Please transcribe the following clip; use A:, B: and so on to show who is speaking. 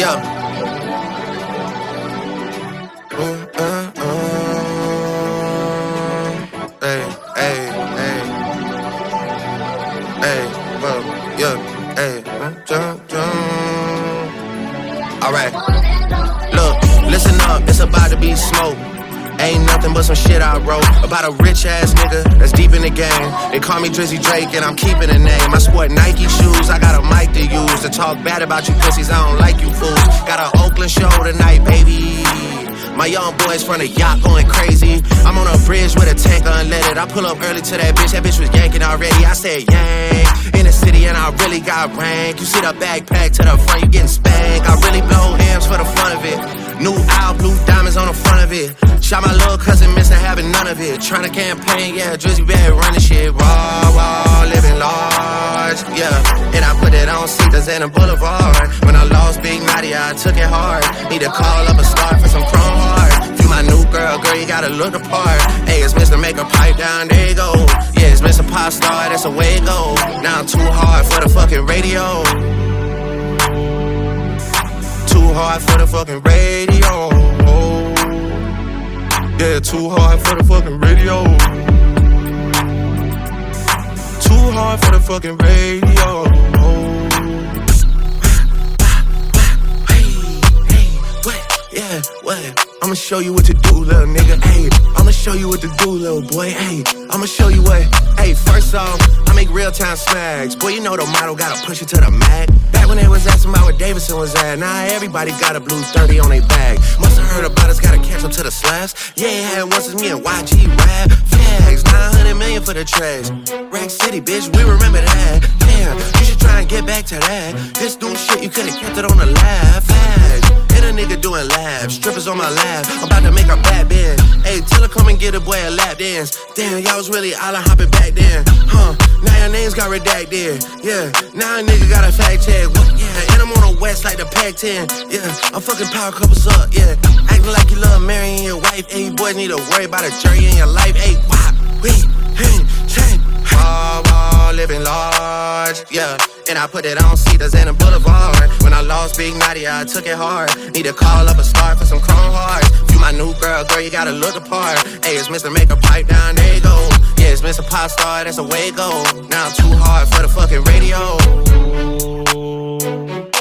A: Yeah. Hey, hey, hey. Hey, well, yeah, hey. Alright. Look, listen up, it's about to be smoke. Ain't nothing but some shit I wrote about a rich ass nigga that's deep in the game. They call me Drizzy Drake and I'm keeping the name. I sport Nike shoes, I got a mic to use to talk bad about you pussies, I don't like you fools. Got an Oakland show tonight, baby. My young boys from the yacht going crazy. I'm on a bridge with a tank unleaded. I pull up early to that bitch was yanking already. I said yank, in the city and I really got rank. You see the backpack to the front, you getting spanked. I really blow hams for the fun of it. New owl, blue diamonds on the front of it. Shot my little cousin, missing having none of it. Tryna campaign, yeah, Drizzy bad running shit. Raw, living large, yeah. And I put it on Cedars and a Boulevard. When I lost Big Matty, I took it hard. Need to call up a star for some chrome heart. You my new girl, you gotta look the part. Hey, it's Mr. Make a pipe down, there you go. Yeah, it's Mr. Pop Star, that's the way it go. Now I'm too hard for the fucking radio. Too hard for the fucking radio. Yeah, too hard for the fucking radio. Too hard for the fucking radio. Hey, what? Yeah, what? I'ma show you what to do, little nigga. Hey, I'ma show you what to do, little boy. Hey, I'ma show you what. Hey, first off, I make real-time smacks. Boy, you know the model gotta push it to the mag. Back when they was asking about where Davidson was at, now everybody got a blue 30 on their bag. Must've heard about us, gotta catch up to the slaps. Yeah, it had once it's me and YG rap. Flags, 900 million for the trash. Rack City, bitch, we remember that. Damn, you should try and get back to that. This new shit, you could've kept it on the lab. Flags, and a nigga doing labs. Strippers on my lap, I'm about to make a bad bend. Hey, tell her come and get a boy a lap dance. Damn, y'all was really island hopping back then. Now your names got redacted. Yeah, now a nigga got a fact check. What? Yeah, and I'm on the west like the Pac-10. Yeah, I'm fucking power couples up. Yeah, acting like you love marrying your wife. Hey, boys need to worry about a jury in your life. Hey, why? Wait, hey, change. Living large, yeah. And I put it on Cedars and a Boulevard. When I lost Big Matty, I took it hard. Need to call up a star for some chrome hearts. You my new girl, you gotta look apart. Hey, it's Mr. Make a pipe down, there you go. Yeah, it's Mr. Pop Star, that's the way it go. Now I'm too hard for the fucking radio.